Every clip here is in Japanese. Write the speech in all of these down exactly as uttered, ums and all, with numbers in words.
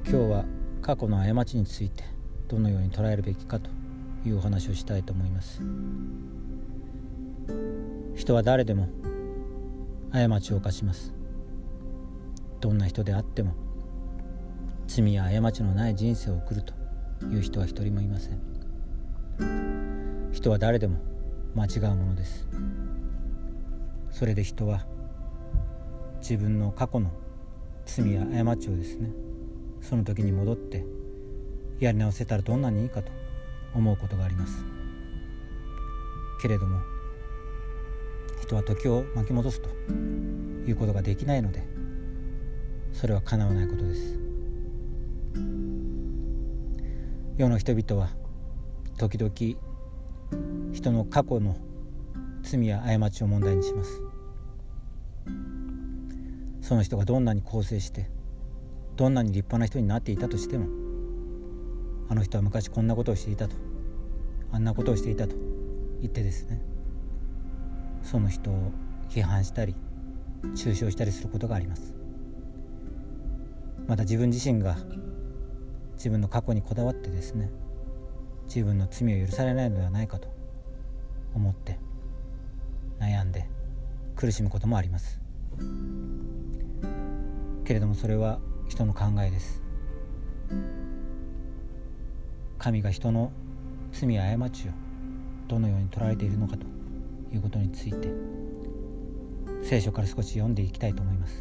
今日は過去の過ちについてどのように捉えるべきかというお話をしたいと思います。人は誰でも過ちを犯します。どんな人であっても罪や過ちのない人生を送るという人は一人もいません。人は誰でも間違うものです。それで人は自分の過去の罪や過ちをですね、その時に戻ってやり直せたらどんなにいいかと思うことがあります。けれども人は時を巻き戻すということができないので、それは叶わないことです。世の人々は時々人の過去の罪や過ちを問題にします。その人がどんなに更生してどんなに立派な人になっていたとしても、あの人は昔こんなことをしていたと、あんなことをしていたと言ってですね、その人を批判したり中傷したりすることがあります。また自分自身が自分の過去にこだわってですね、自分の罪を許されないのではないかと思って悩んで苦しむこともあります。けれどもそれは人の考えです。神が人の罪や過ちをどのように捉えているのかということについて聖書から少し読んでいきたいと思います。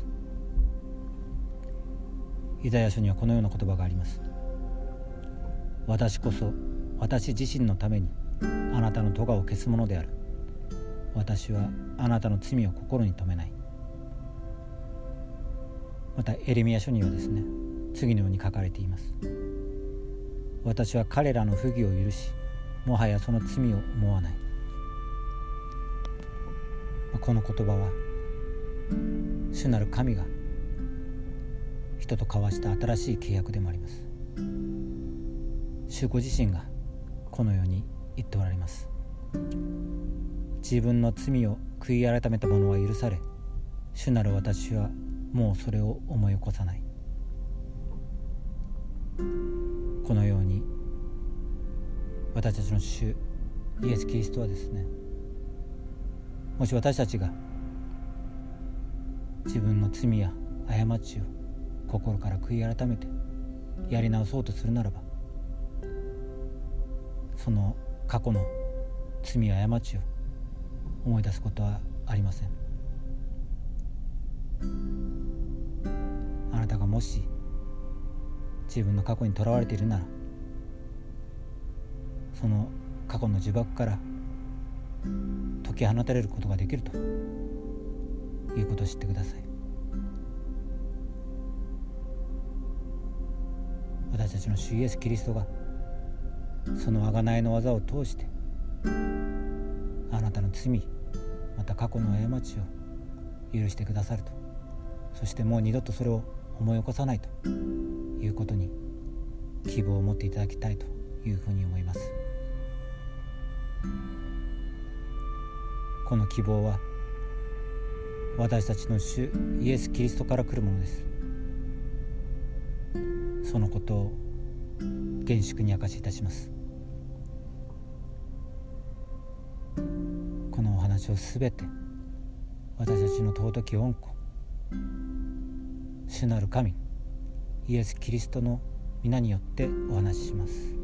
イザヤ書にはこのような言葉があります。私こそ私自身のためにあなたの咎を消すものである。私はあなたの罪を心に留めない。またエレミヤ書にはですね、次のように書かれています。私は彼らの不義を許し、もはやその罪を思わない。この言葉は主なる神が人と交わした新しい契約でもあります。主ご自身がこのように言っておられます。自分の罪を悔い改めた者は許され、主なる私はもうそれを思い起こさない。このように私たちの主イエス・キリストはですね、もし私たちが自分の罪や過ちを心から悔い改めてやり直そうとするならば、その過去の罪や過ちを思い出すことはありません。あなたがもし自分の過去にとらわれているなら、その過去の呪縛から解き放たれることができるということを知ってください。私たちの主イエス・キリストがその贖いの技を通してあなたの罪、また過去の過ちを許してくださると、そしてもう二度とそれを思い起こさないということに希望を持っていただきたいというふうに思います。この希望は私たちの主イエス・キリストから来るものです。そのことを厳粛に明かしいたします。このお話をすべて私たちの尊き御子、主なる神イエス・キリストの皆によってお話しします。